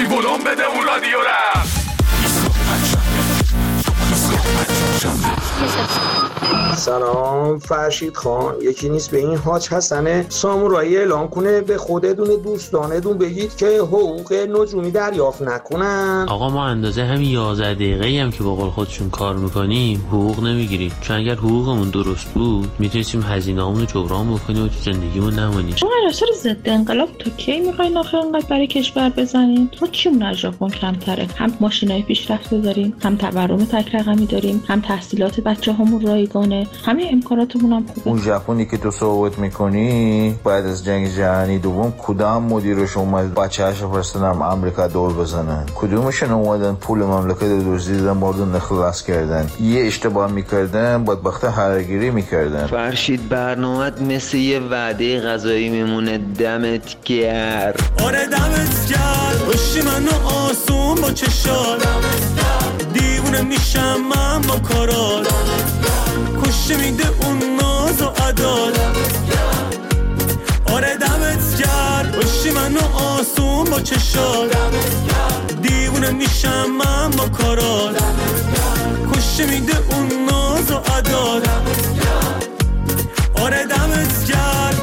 ولوم بده اون رادیو رم. سلام فرشید خان، یکی نیست به این حاج حسن سامورایی اعلام کنه به خودتون دوستانتون بگید که حقوق نجومی دریافت نکنن. آقا ما اندازه همین 11 دقیقه‌ای هم که با قول خودشون کار میکنیم حقوق نمیگیریم، چون اگر حقوقمون درست بود میتونستیم هزینه‌امون رو جبران بکنیم و تو زندگیمون نمونیم. شما اصلا ضد انقلاب تا کی میخواین آخه انقدر برای کشور بزنین؟ ما چیمون از ژاپن کمتره؟ هم ماشینای پیشرفته داریم، هم تورم تک رقمی داریم، هم تحصیلات بچه‌هامون رایگانه، همه امکاناتمون هم خوبه. اون ژاپنی که تو صحبت میکنی بعد از جنگ جهانی دوم کدام مدیرش اومد بچه‌اش فرستادن آمریکا دور بزنن؟ کدومشون اومدن پول مملکت رو دزدیدن مردن خلاص کردن؟ یه اشتباه میکردن بدبخت هرگیری میکردن. فرشید برنامه‌ت مثل یه وعده غذایی میمونه. دمت گرم. آره دمت گرم. باشی منو آسون با چشات دیوونه میشم من با کارات، کشته میده اون ناز و عدال. آره دمت گرم. باشی منو آسون با چشات دیوونه میشم من با کارات، کشته میده اون ناز و عدال. آره دمت گرم.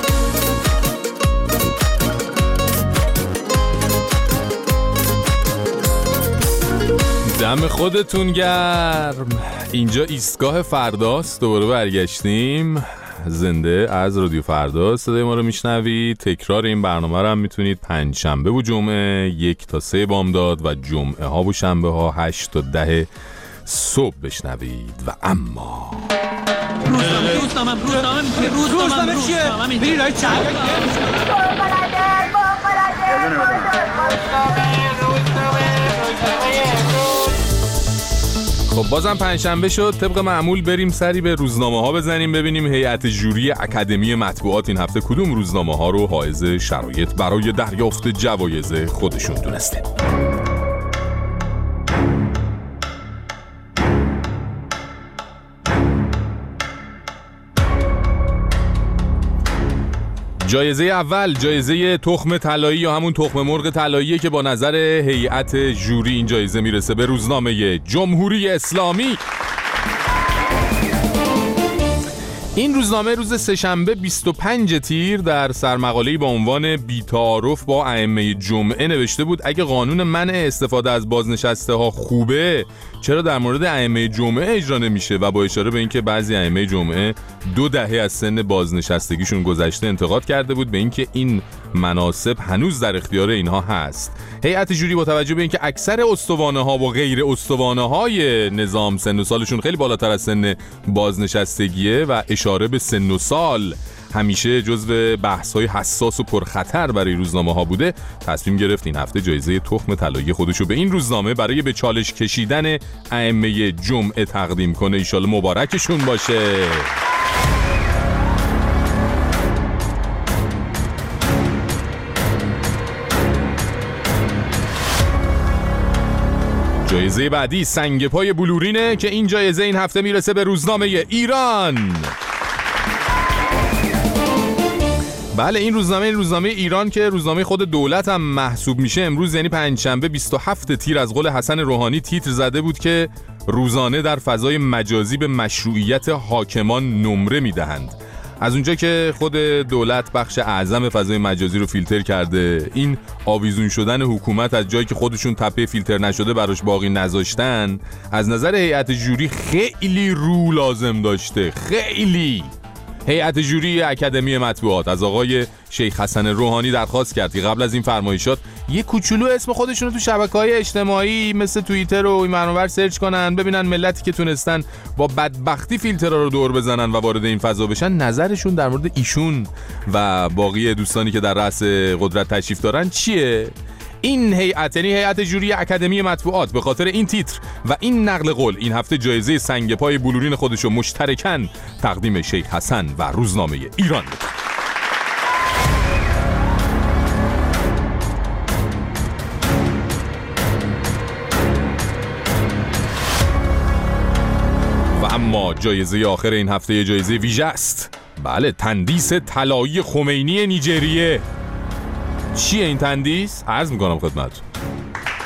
دم خودتون گرم. اینجا ایستگاه فرداست، دوباره برگشتیم زنده از رادیو فردا. صدای ما رو میشنوید. تکرار این برنامه رو هم میتونید پنجشنبه و جمعه 1 تا 3 بامداد و جمعه ها و شنبه ها 8 تا 10 صبح بشنوید. و اما روزنامه چیه؟ بری رای چند خب بازم پنجشنبه شد. طبق معمول بریم سری به روزنامه ها بزنیم ببینیم هیئت ژوری اکادمی مطبوعات این هفته کدوم روزنامه ها رو حائز شرایط برای دریافت جوایز خودشون دونسته. جایزه اول جایزه تخم طلایی یا همون تخم مرغ طلاییه که با نظر هیئت ژوری این جایزه میرسه به روزنامه جمهوری اسلامی. این روزنامه روز سه‌شنبه 25 تیر در سرمقاله‌ای با عنوان بی‌تعارف با ائمه جمعه نوشته بود اگه قانون منع استفاده از بازنشسته ها خوبه چرا در مورد ائمه جمعه اجرا نمیشه، و با اشاره به اینکه بعضی ائمه جمعه 2 دهه از سن بازنشستگیشون گذشته انتقاد کرده بود به اینکه این مناصب هنوز در اختیار اینها هست. هیئت ژوری با توجه به اینکه اکثر استوانه‌ها و غیر استوانه‌های نظام سن و سالشون خیلی بالاتر از سن بازنشستگیه و اشاره به سن و سال همیشه جزو بحث‌های حساس و پرخطر برای روزنامه‌ها بوده، تصمیم گرفت این هفته جایزه تخم طلایی خودشو به این روزنامه برای به چالش کشیدن ائمه جمعه تقدیم کنه. ان شاءالله مبارکشون باشه. جایزه بعدی سنگ پای بلورینه که این جایزه این هفته میرسه به روزنامه ایران. بله این روزنامه ایران که روزنامه خود دولت هم محسوب میشه امروز یعنی پنجشنبه 27 تیر از قول حسن روحانی تیتر زده بود که روزانه در فضای مجازی به مشروعیت حاکمان نمره میدهند. از اونجا که خود دولت بخش اعظم فضای مجازی رو فیلتر کرده، این آویزون شدن حکومت از جایی که خودشون تپه فیلتر نشده براش باقی نذاشتن، از نظر هیئت ژوری خیلی رو لازم داشته. خیلی. هیئت ژوری اکادمی مطبوعات از آقای شیخ حسن روحانی درخواست کرد که قبل از این فرمایشات یه کوچولو اسم خودشون رو تو شبکه‌های اجتماعی مثل توییتر و این منابر سرچ کنن ببینن ملتی که تونستن با بدبختی فیلترها رو دور بزنن و وارد این فضا بشن نظرشون در مورد ایشون و باقی دوستانی که در رأس قدرت تشریف دارن چیه. این هیئت یعنی هیئت ژوری اکادمی مطبوعات به خاطر این تیتر و این نقل قول این هفته جایزه سنگ پای بلورین خودشو مشترکاً تقدیم شیخ حسن و روزنامه ایران می‌کنه. و اما جایزه آخر این هفته یه جایزه ویژه است. بله تندیس طلایی خمینی نیجریه. چیه این تندیس؟ عرض میکنم خدمتتون.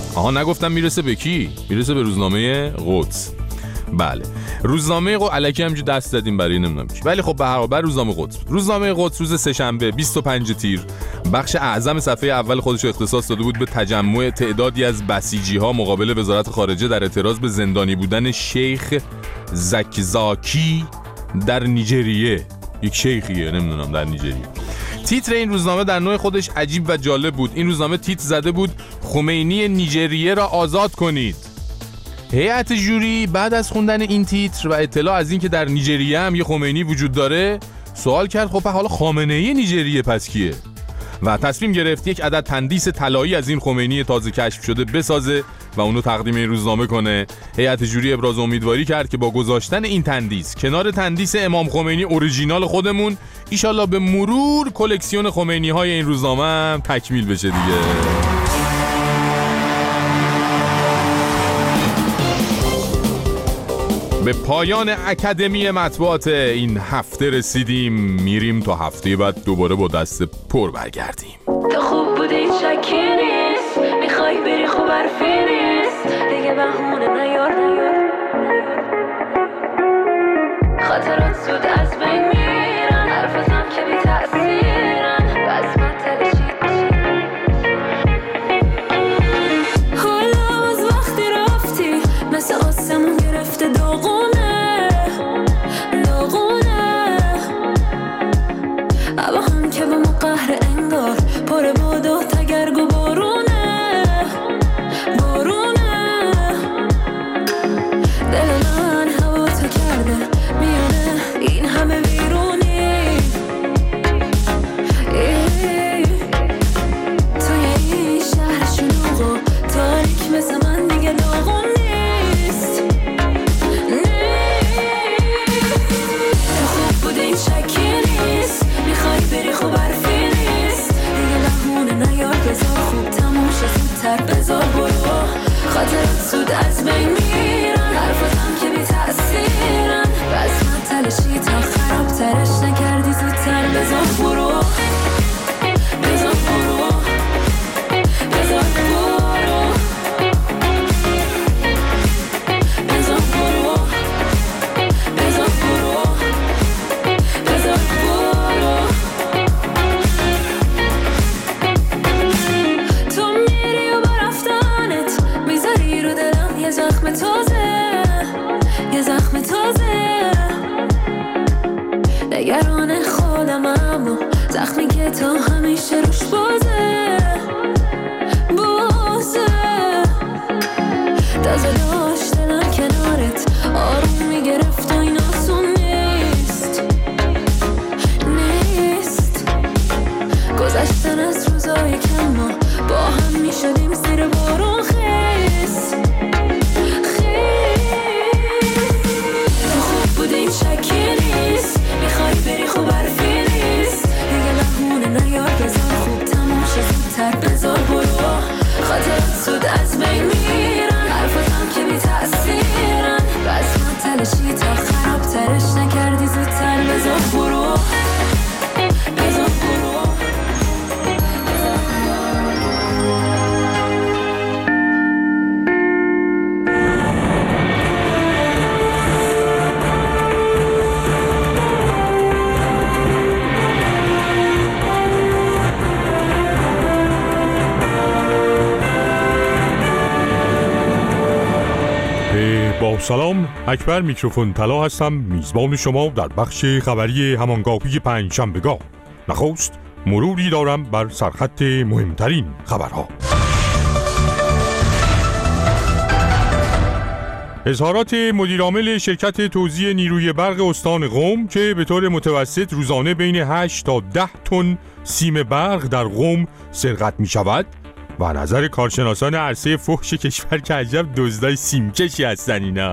نگفتم میرسه به کی؟ میرسه به روزنامه قدس. بله روزنامه قدس الکی همجوری دست دادیم برای نمیدونم کی، ولی خب به هر حال روزنامه قدس روز سه‌شنبه 25 تیر بخش اعظم صفحه اول خودش اختصاص داده بود به تجمع تعدادی از بسیجی‌ها مقابل وزارت خارجه در اعتراض به زندانی بودن شیخ زکزاکی در نیجریه. یک شیخیه نمیدونم در نیجریه. تیتر این روزنامه در نوع خودش عجیب و جالب بود. این روزنامه تیتر زده بود خمینی نیجریه را آزاد کنید. هیئت جوری بعد از خوندن این تیتر و اطلاع از این که در نیجریه هم یه خمینی وجود داره سوال کرد خب حالا خامنه‌ای نیجریه پس کیه؟ و تصمیم گرفت یک عدد تندیس طلایی از این خمینی تازه کشف شده بسازه و اونو تقدیم این روزنامه کنه. هیئت جوری ابراز امیدواری کرد که با گذاشتن این تندیس کنار تندیس امام خمینی اوریجینال خودمون ایشالله به مرور کلکسیون خمینی های این روزنامه هم تکمیل بشه دیگه. به پایان اکادمی مطبوعات این هفته رسیدیم. میریم تا هفته بعد دوباره با دست پر برگردیم. تو خوب بودی این شکی نیست، میخوای بری خوب حرفی نیست، دیگه بهونه نیار خاطرات زود از بین میرن، حرفتم که بی تأثیرن، بس من تلشید حالا از وقتی رفتی مثل آسمون گرفته داغونه اما هم که با ما قهر انگار پر باد و تگرگ و بارونه دل من هوا تو کرده میونه این همه بیرونی توی این شهر شلوغ و تاریک مثل من دیگه داغون نیست تو خوب بوده این شکی نیست، میخوای بری خوب حرفی نیست، دیگه بهونه نیار بذار خوب تموم شه زودتر بذار برو خاطرات زود از بین میرن، حرفتم که بی تأثیرن، بس من تلشی تا خراب ترش نکردی زودتر بذار برو یه زخم تازه نگران خودم اما زخمی که تا همیشه روش بازه تازه داشت دلم کنارت آروم میگرفت و این آسون نیست گذشتن از روزای کم ما با هم میشدیم زیر بارون خیس این شکی نیست، میخوای بری خوب حرفی نیست، دیگه بهونه نیار بذار خوب تموم شه زودتر بذار برو خاطرات زود از بین میرن، حرفتم که بی تأثیرن، بس من تلشی تا خراب ترش نکردی زودتر بذار برو با سلام، اکبر میکروفون طلا هستم، میزبان شما در بخش خبری همانگاهی پنجشنبه‌گاه. نخست مروری دارم بر سرخط مهمترین خبرها. اظهارات مدیرعامل شرکت توزیع نیروی برق استان قم که به طور متوسط روزانه بین 8 تا 10 تن سیم برق در قم سرقت می شود و نظر کارشناسان عرصه فحش کشور که عجب دزدای سیمکشی هستن اینا.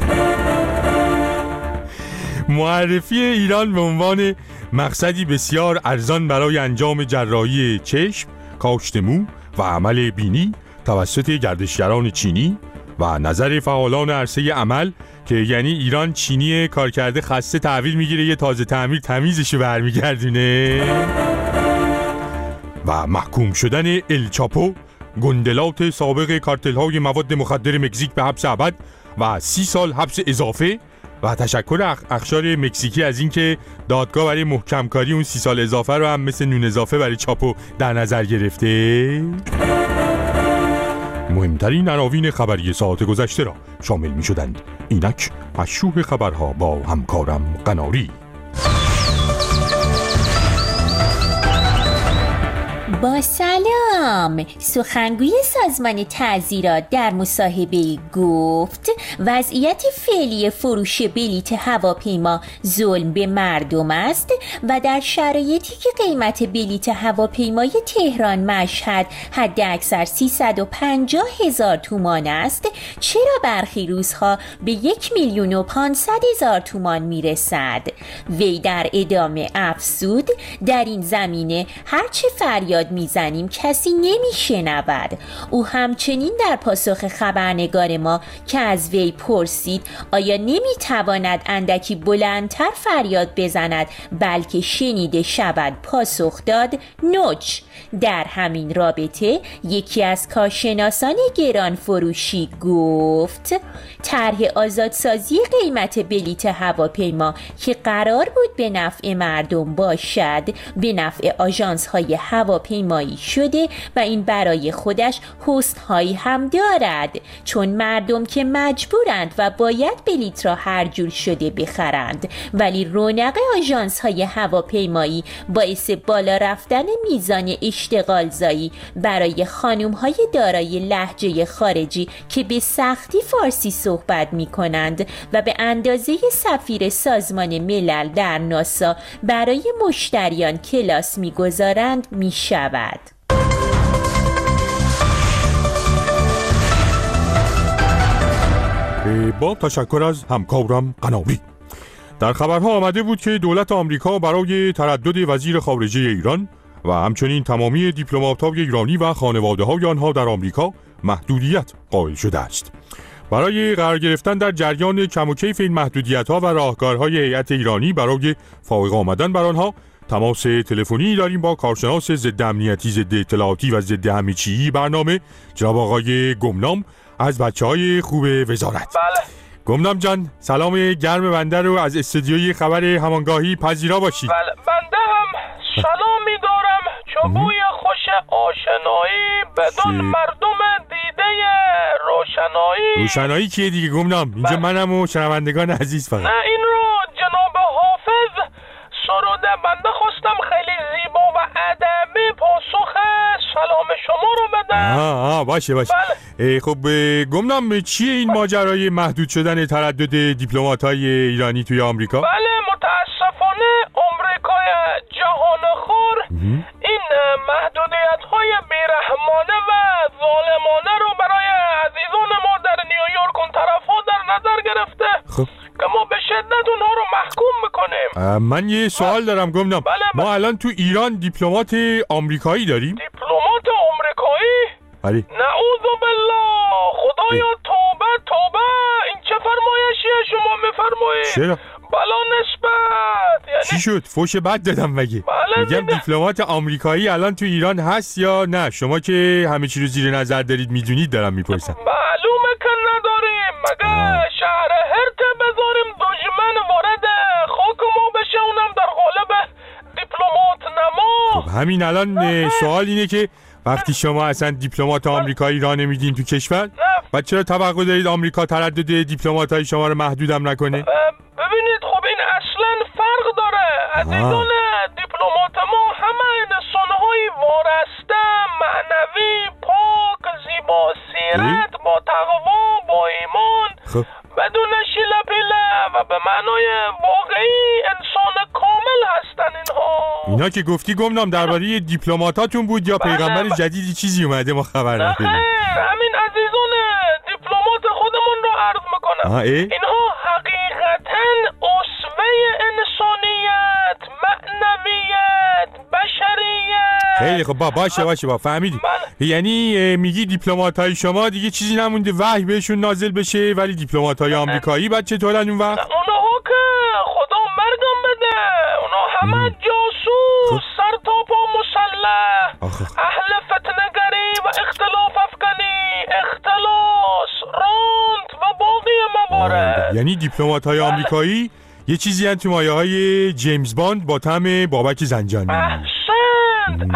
معرفی ایران به عنوان مقصدی بسیار ارزان برای انجام جراحی چشم، کاشت مو و عمل بینی توسط گردشگران چینی و نظر فعالان عرصه عمل که یعنی ایران چینی کارکرده خسته تحویل میگیره یه تازه تعمیر تمیزشو برمیگردونه و محکوم شدن الچاپو گندلات سابق کارتل‌های مواد مخدر مکزیک به حبس ابد و 30 سال حبس اضافه و تشکر اخشار مکزیکی از اینکه دادگاه برای محکم کاری اون 30 سال اضافه رو هم مثل نون اضافه برای چاپو در نظر گرفته. مهمترین عناوین خبری ساعت گذشته را شامل می شدند. اینک مشروع خبرها با همکارم قناری. با سلام. سخنگوی سازمان تعزیرات در مصاحبه‌ای گفت وضعیت فعلی فروش بلیت هواپیما ظلم به مردم است و در شرایطی که قیمت بلیت هواپیمای تهران مشهد حداکثر 350,000 تومان است، چرا برخی روزها به 1,500,000 تومان میرسد؟ وی در ادامه افزود در این زمینه هرچه فریاد میزنیم کسی نمیشنود. او همچنین در پاسخ خبرنگار ما که از وی پرسید آیا نمیتواند اندکی بلندتر فریاد بزند بلکه شنیده شود پاسخ داد نوچ. در همین رابطه یکی از کارشناسان گران فروشی گفت طرح آزادسازی قیمت بلیت هواپیما که قرار بود به نفع مردم باشد به نفع آژانس‌های هواپیمایی شده و این برای خودش حسن‌هایی هم دارد، چون مردم که مجبورند و باید بلیت را هر جور شده بخرند، ولی رونق آژانس‌های هواپیمایی باعث بالا رفتن میزان اشتغالزایی برای خانم‌های دارای لهجه خارجی که به سختی فارسی صحبت می‌کنند و به اندازه سفیر سازمان ملل در ناسا برای مشتریان کلاس می‌گذارند می‌شود. با تشکر از همکارم قناری. در خبرها آمده بود که دولت آمریکا برای تردد وزیر خارجه ایران و همچنین تمامی دیپلمات‌های ایرانی و خانواده‌های آنها در آمریکا محدودیت قائل شده است. برای قرار گرفتن در جریان کم و کیف این محدودیت‌ها و راهکارهای هیئت ایرانی برای فائق آمدن بر آنها تماس تلفنی داریم با کارشناس ضد امنیتی، ضد اطلاعاتی و ضد همه چیزی برنامه جناب آقای گمنام از بچه‌های خوب وزارت. بله. گمنام جان، سلام گرم بنده رو از استودیوی خبر همانگاهی پذیرا باشید. بله، بنده هم سلامی دارم چون بوی خوش آشنایی بدون مردم دیده روشنایی کیه دیگه گمنام؟ اینجا منم و شنوندگان عزیز فقط. نه، این رو جناب حافظ سروده. بنده خواستم خیلی زیبا و ادبی پاسخ سلام شما رو بدم. باشه. بله. خب گمنام چیه این ماجرای محدود شدن تردد دیپلمات‌های ایرانی توی آمریکا؟ بله، متاسفانه آمریکای جهانخوار این محدودیت‌های بیرحمانه و ظالمانه رو برای عزیزان ما در نیویورک اون طرف‌ها در نظر گرفته. خب که ما به شدت اونها رو محکوم میکنیم. من یه سوال دارم گمنام. بله. ما الان تو ایران دیپلمات آمریکایی داریم؟ دیپلمات آمریکایی؟ بله. نعوذ بالله، خدایا توبه. این چه فرمایشیه شما میفرمایید؟ چرا؟ بلا نسبت یعنی چی شد؟ فوش بد دادم مگه؟ بله میگم دیپلمات آمریکایی الان تو ایران هست یا نه؟ شما که همه چی رو زیر نظر دارید میدونید دارم میپرسم. معلومه که نداریم. مگه شهر هرت بذاریم دشمن وارد خاک ما بشه اونم در قالب دیپلمات نما؟ خب همین الان سوال اینه که وقتی شما اصلا دیپلمات آمریکایی را نمیدین تو کشور، بعد چرا توقع دارید آمریکا تردد دیپلمات‌های شما رو محدودم نکنه؟ ببینید خب این اصلا فرق داره. عزیزان دیپلمات ما همه انسان‌های وارسته، معنوی، پاک، زیبا سیرت، با تقوا، با ایمان، بدون شیله پیله و به معنای واقعی انسان کامل هستن اینا که گفتی گمنام درباره دیپلماتاتون بود یا پیغمبر جدیدی چیزی اومده ما خبر نداریم؟ همین عزیزان دیپلمات خودمون رو عرض میکنم. اینها حقیقتاً اسوه انسانیت، معنویت، بشریت. خیلی خب باشه فهمیدی. یعنی میگی دیپلمات‌های شما دیگه چیزی نمونده وحی بهشون نازل بشه، ولی دیپلمات‌های آمریکایی بعد چطورن اون وقت؟ اونها که خدا مرگم بده، اونها همه جاسوس، سر تا پا مسلح، اهل فتنه‌گری و اختلاف یعنی دیپلمات‌های آمریکایی یه چیزی هن تو مایه‌های جیمز باند با طعم بابک زنجانی. احسنت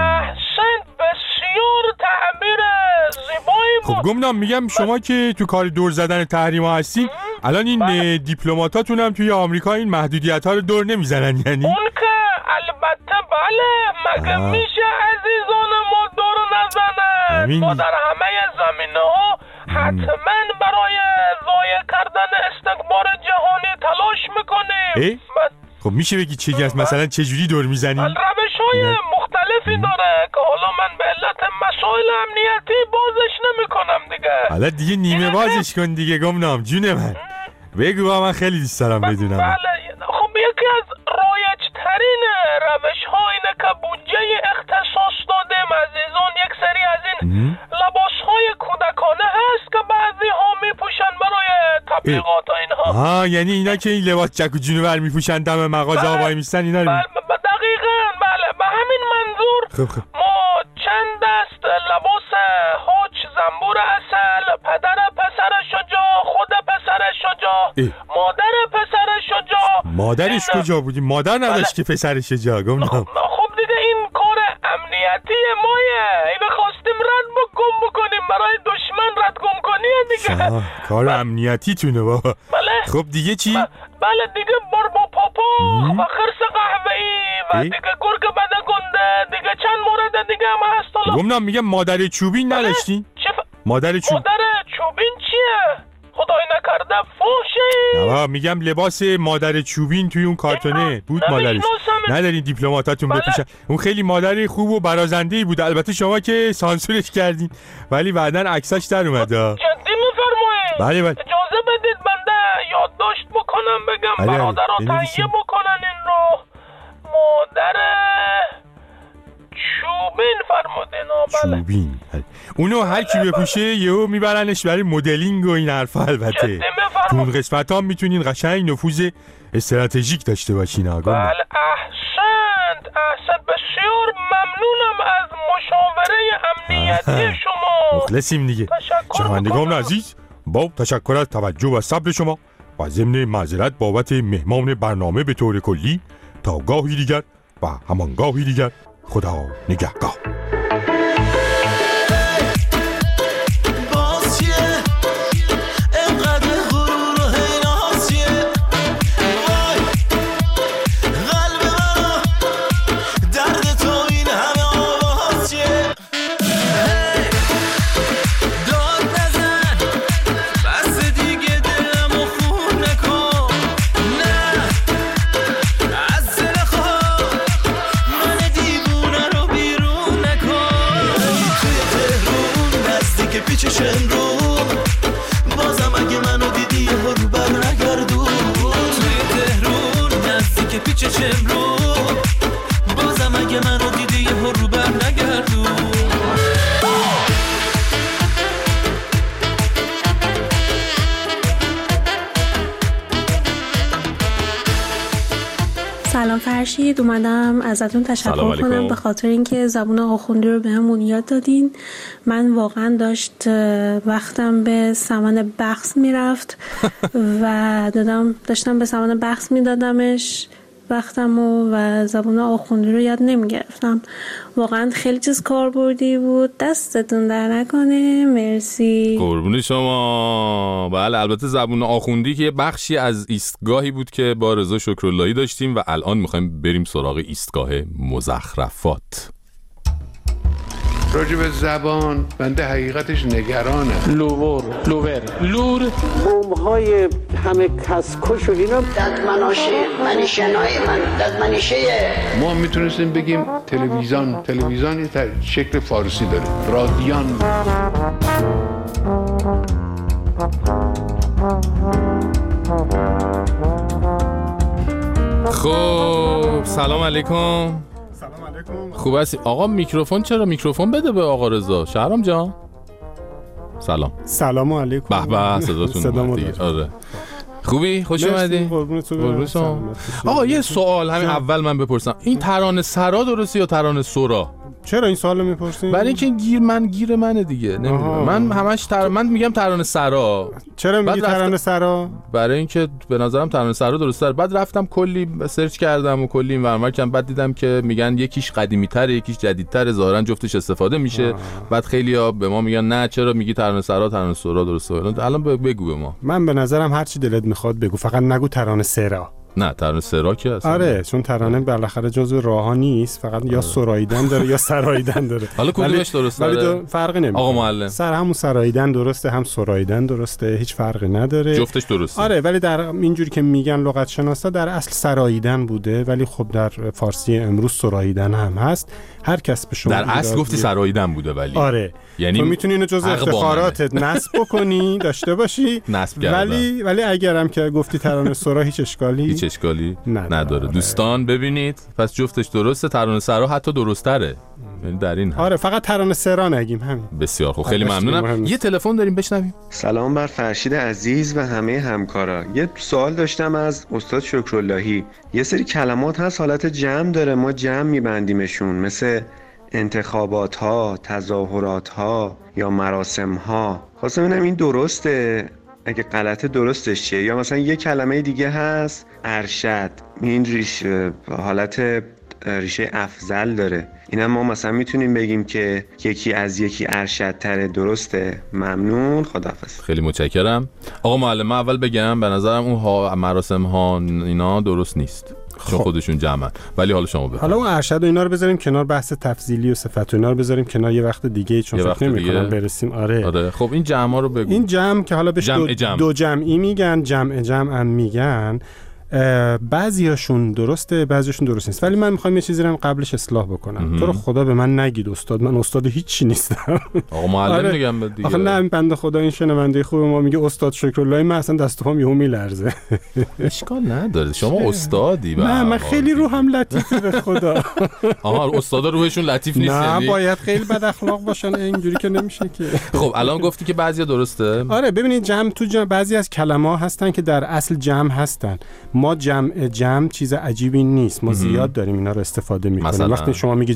بسیار تعبیر زیبایی بود. خب گمنام میگم شما که تو کار دور زدن تحریما هستین الان این دیپلماتاتون هم توی آمریکا این محدودیت‌ها رو دور نمیزنن یعنی؟ اون که البته بله، مگه میشه عزیزان ما دور نزنن؟ ما در همه زمینه‌ها حتما برای ضایع کردن استکبار جهانی تلاش میکنیم. خب میشه بگی چیزی هست مثلا چه جوری دور میزنی؟ روش‌های مختلفی داره که حالا من به علت مسائل امنیتی بازش نمیکنم دیگه. حالا دیگه نیمه بازش کن دیگه گمنام جون من. بگو من خیلی دوست دارم بدونم. بله خب یکی از رایج‌ترین روش‌ها اینه که بودجه اختصاص دادیم عزیزان یک سری از این لباس‌های کودکانه هست که بعضی ها میپوشن برای تبلیغات و اینها. یعنی اینا که این لباس جک و جونور میپوشن دم مغازه ها وای میستن اینا رو دقیقاً بله به همین منظور ما چند دست لباس حاج زنبور عسل، پدر پسر شجاع، خود پسر شجاع، مادر پسر شجاع. مادرش کجا بودی؟ مادر نداشت که پسر شجاع گمنام. خب دیگه این کار امنیتی مایه، اینو خواستیم رد بکنیم برای دشمن رد گم کنیه دیگه. کار امنیتی تونه بابا. بله. خب دیگه چی؟ بله دیگه باربا پاپا و خرس قهوه‌ای و دیگه گرگ بده گنده، دیگه چند مورد دیگه هم هست. گمنام میگم مادر چوبین نداشتی؟ مادر چوبین چیه؟ خدای نکرده فوشی. نه میگم لباس مادر چوبین توی اون کارتونه بود مادرش. ندارین دیپلماتاتون بپوشن. اون خیلی مادر خوب و برازنده‌ای بود. البته شما که سانسورش کردین ولی بعدن عکساش در اومد. جدی میفرمایید؟ بله. اجازه بدید بنده یادداشت بکنم بگم برادرها تهیه بکنن این رو. مادر چوبین فرمودین. چوبین اونو هر کی بپوشه یهو میبرنش برای مدلینگ و این حرفا. البته تو اون قسمت هم میتونین قشنگ نفوذ استراتژیک داشته باشین. بله احسنت بسیار ممنونم از مشاوره امنیتی شما. مخلصیم دیگه. شنوندگان عزیز با تشکر از توجه و صبر شما و ضمن معذرت بابت مهمان برنامه به طور کلی تا گاهی دیگر و همان گاهی دیگر خدا نگهدار. سلام فرشید، اومدم ازتون تشکر کنم به خاطر اینکه زبون آخوندی رو بهمون یاد دادین. من واقعا وقتم به سمن بخس میرفت و داشتم به سمن بخس میدادمش وقتمو و زبون آخوندی رو یاد نمیگرفتم. واقعا خیلی چیز کاربردی بود. دستتون در نکنه. مرسی. قربون شما. بله البته زبون آخوندی که یه بخشی از ایستگاهی بود که با رضا شکراللهی داشتیم و الان میخوایم بریم سراغ ایستگاه مزخرفات. راجع به زبان بنده حقیقتش نگرانه. لور بمب‌های همه کسکش و اینا ددمنشه ما میتونستیم بگیم تلویزیون یه شکل فارسی داره. رادیان. خب سلام علیکم. خوب هستی؟ آقا میکروفون چرا؟ میکروفون بده به آقا رضا. شهرام جان سلام علیکم. به به صداتون اومد. آره خوبی؟ خوش اومدی. آقا یه سوال همین اول من بپرسم، این ترانه سرا درسته یا ترانه سورا؟ چرا این سوالو میپرسین؟ برای اینکه گیر منه دیگه، نمیدونم. من همش من میگم ترانه سرا. چرا میگی ترانه سرا؟ برای اینکه به نظرم ترانه سرا درسته. بعد رفتم کلی سرچ کردم و کلی این ورمر کردم، بعد دیدم که میگن یکیش قدیمی‌تره یکیش جدیدتره، ظاهرا جفتش استفاده میشه. بعد خیلی‌ها به ما میگن نه چرا میگی ترانه سرا درسته. الان بگو به ما. من به نظرم هر چی دلت میخواد بگو، فقط نگو ترانه سرا. نه ترانه سرا که اصلا آره، چون ترانه بالاخره جزو راه‌ها نیست، فقط یا سراییدن داره یا سراییدن داره. حالا کدومش درسته؟ ولی فرقی نمیکنه. آقا معلم، سر همون سراییدن درسته، هم سراییدن درسته، هیچ فرقی نداره. جفتش درسته. آره، ولی در اینجوری که میگن لغت شناسا در اصل سراییدن بوده، ولی خب در فارسی امروز سراییدن هم هست. هر کس به شما در اصل گفتی سراییدن بوده، ولی آره، یعنی تو میتونی اینو جزء افتخاراتت نصب بکنی، داشته باشی. ولی اگرم که گفتی ترانه سرا هیچ اشکالی نداره. دوستان ببینید، پس جفتش درسته. ترانه سرا حتی درست‌تره، یعنی در این آره، فقط ترانه سرا نگیم. همین. بسیار خوب، خیلی ممنونم. یه تلفن داریم، بشنویم. سلام بر فرشید عزیز و همه همکارا. یه سوال داشتم از استاد شکراللهی. یه سری کلمات هست حالت جمع داره، ما جمع میبندیمشون، مثل انتخابات ها، تظاهرات ها یا مراسم ها. خواستم ببینم این درسته؟ اگه غلطه درستش چیه؟ یا مثلا یه کلمه دیگه هست ارشد، این حالت ریشه افضل داره. اینا ما مثلا میتونیم بگیم که یکی از یکی ارشدتره. درسته؟ ممنون، خداحافظ. خیلی متشکرم. آقا معلم، اول بگم به نظرم اون مراسم ها اینا درست نیست، چون خودشون جمعن. ولی حالا شما بفرمایید. حالا اون ارشد و اینا رو بذاریم کنار، بحث تفضیلی و صفت و اینا رو بذاریم کنار یه وقت دیگه، چون فکر نمی‌کنم برسیم. آره. خب این جمعا رو بگو. این جمع که حالا بهش دو جمعی میگن، جمع هم میگن. بعضیاشون درسته، بعضیاشون درست نیست. ولی من میخوام یه چیزی رو قبلش اصلاح بکنم. تو رو خدا به من نگید استاد، من استاد هیچی نیستم. آقا معلم میگم دیگه. آخه نه، بنده خدا این شنونده خوب ما میگه استاد شکراللهی، من اصلا دست و پام یهو میلرزه. اشکال نداره، شما استادی. نه، من خیلی روحم لطیفه به خدا. آها، استادا روحشون لطیف نیست؟ نه، باید خیلی بد اخلاق باشن، اینجوری که نمیشه که. خب الان گفتی که بعضیا درسته. آره، ببینید جمع بعضی از کلمه‌ها هستن که در اصل جمع هستن. ما جمع چیز عجیبی نیست، ما زیاد داریم اینا رو استفاده میکنیم. وقتی شما میگی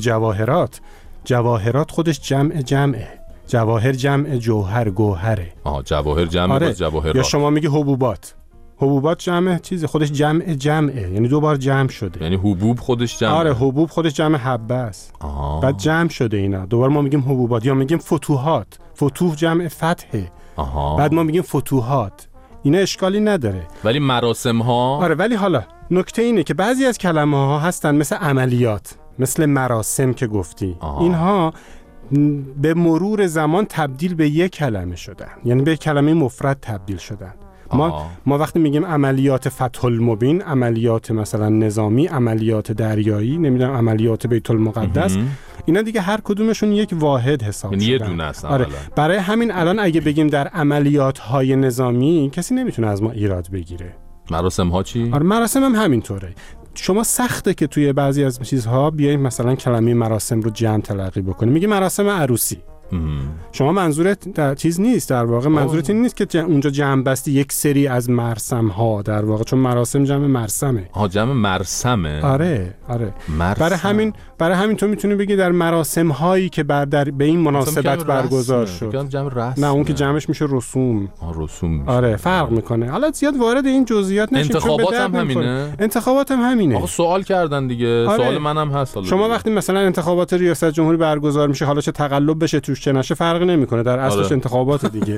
جواهرات خودش جمعه. جواهر جمع گوهره. جواهر جمع. آره. جواهرات. یا شما میگی حبوبات جمع چیزه، خودش جمعه، یعنی دو بار جمع شده. یعنی حبوب خودش جمعه. آره، حبوب خودش جمع حبه است. بعد جمع شده اینا، دوباره ما میگیم حبوبات. یا میگیم فتوحات، فتوح جمع فتحه. بعد ما میگیم فتوحات. اینا اشکالی نداره. ولی مراسم ها، آره، ولی حالا نکته اینه که بعضی از کلمه ها هستن مثل عملیات، مثل مراسم که گفتی. اینها به مرور زمان تبدیل به یک کلمه شدن، یعنی به کلمه مفرد تبدیل شدن. ما وقتی میگیم عملیات فتح المبین، عملیات مثلا نظامی، عملیات دریایی، نمیدونم عملیات بیت المقدس، اینا دیگه هر کدومشون یک واحد حساب شدن. یه دونه است. آره. برای همین الان اگه بگیم در عملیات های نظامی، کسی نمیتونه از ما ایراد بگیره. مراسم ها چی؟ آره، مراسم هم همینطوره. شما سخته که توی بعضی از چیزها بیاین مثلا کلمه مراسم رو جمع تلقی بکنی. میگی مراسم عروسی، شما منظورت در چیز نیست، در واقع منظورت این نیست که اونجا جمع بستی یک سری از مراسم ها، در واقع چون مراسم جمع مرسمه. جمع مرسمه. آره. مرسم. برای همین تو میتونی بگی در مراسم هایی که به این مناسبت برگزار شد. جمع رسم. نه، اون که جمعش میشه رسوم. رسوم میشه. آره، فرق میکنه. حالا زیاد وارد این جزئیات نشیم. انتخابات هم همینه. انتخابات هم همینه. آقا سوال کردن دیگه. آره. سوال منم هست. شما وقتی مثلا انتخابات ریاست جمهوری برگزار میشه، حالا چه تقلب بشه توش چه نشه فرقی نمیکنه، در اصلش انتخابات دیگه.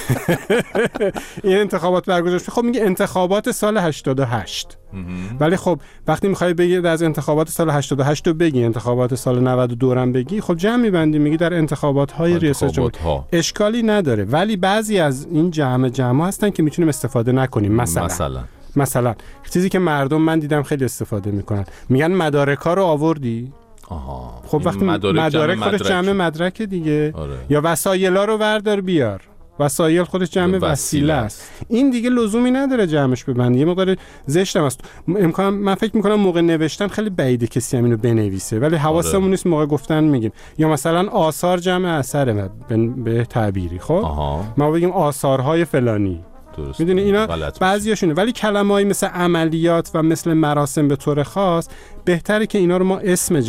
این انتخابات برگزار شد، خب میگه انتخابات سال 88. ولی خب وقتی میخوای بگی از انتخابات سال 88 رو بگی، انتخابات سال 92 هم بگی، خب جمع می‌بندی میگی در انتخابات های ریاست جمهوری. اشکالی نداره. ولی بعضی از این جمع هستن که میتونیم استفاده نکنیم. مثلا چیزی که من دیدم خیلی استفاده میکنن، میگن مدارک‌ها رو آوردی؟ خب وقتی مدارک خودش جمع مدرک دیگه. یا وسایل‌ها رو وردار بیار، وسایل خودش جمع وسیله است. این دیگه لزومی نداره جمعش ببندی. یه مقدار زشتم است. من فکر میکنم موقع نوشتن خیلی بعیده کسی همینو بنویسه، ولی حواسمون نیست موقع گفتن میگیم. یا مثلا آثار جمع اثره به تعبیری. خب ما بگیم آثارهای فلانی. میدونی اینا بعضیاشونه. ولی کلمه‌ای مثل عملیات و مثل مراسم به طور خاص بهتره که اینا رو ما اسم